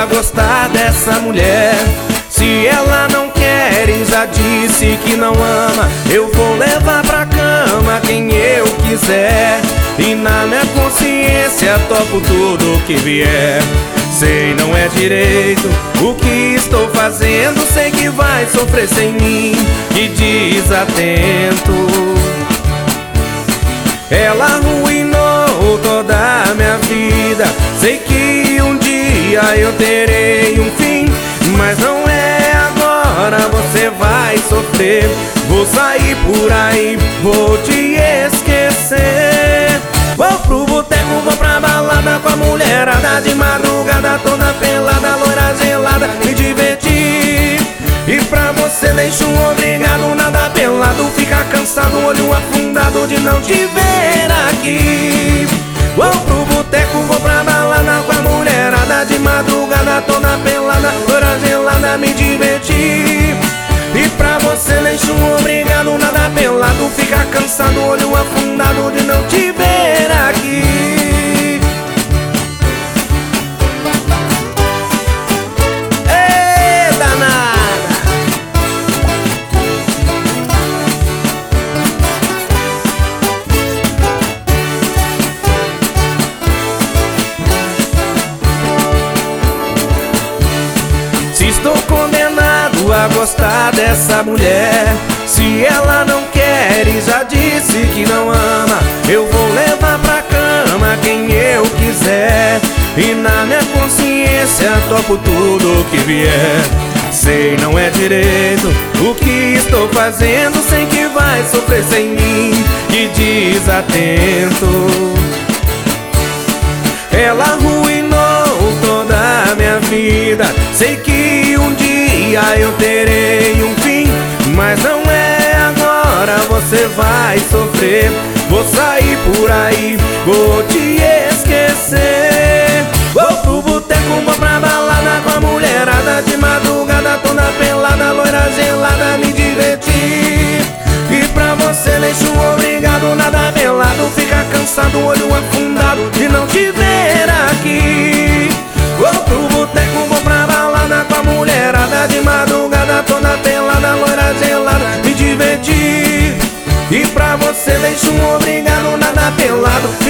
a gostar dessa mulher. Se ela não quer e já disse que não ama, eu vou levar pra cama quem eu quiser. E na minha consciência topo tudo que vier. Sei não é direito o que estou fazendo, sei que vai sofrer sem mim, que desatento. Ela arruinou toda a minha vida. Sei que um dia eu terei um fim, mas não é agora, você vai sofrer. Vou sair por aí, vou te esquecer. Vou pro boteco, vou pra balada com a mulherada, de madrugada toda pelada, loira gelada, me divertir. E pra você deixo um obrigado, nada pelado, fica cansado, olho afundado de não te ver aqui. Vou pro boteco, vou pra balada com a mulherada, de madrugada toda pelada, loira gelada, me divertir. E pra você deixo um obrigado, nada pelado, fica cansado, olho afundado de não te ver aqui. Ê, danada! Se estou condenado a gostar dessa mulher, se ela não quer e já disse que não ama, eu vou levar pra cama quem eu quiser. E na minha consciência topo tudo que vier. Sei não é direito o que estou fazendo, sei que vai sofrer sem mim, que desatento. Ela arruinou toda a minha vida. Sei que um dia eu terei um fim, mas não é agora, você vai sofrer. Vou sair por aí, vou te esquecer. Vou pro boteco, vou pra balada com a mulherada, de madrugada toda pelada, loira gelada, me divertir. E pra você deixo um obrigado, nada pelado, fica cansado, olho afundado de não te ver aqui. Vou pro boteco, vou pra balada com a mulherada, de madrugada toda pelada, loira gelada, me divertir. E pra você deixo um obrigado, nada pelado,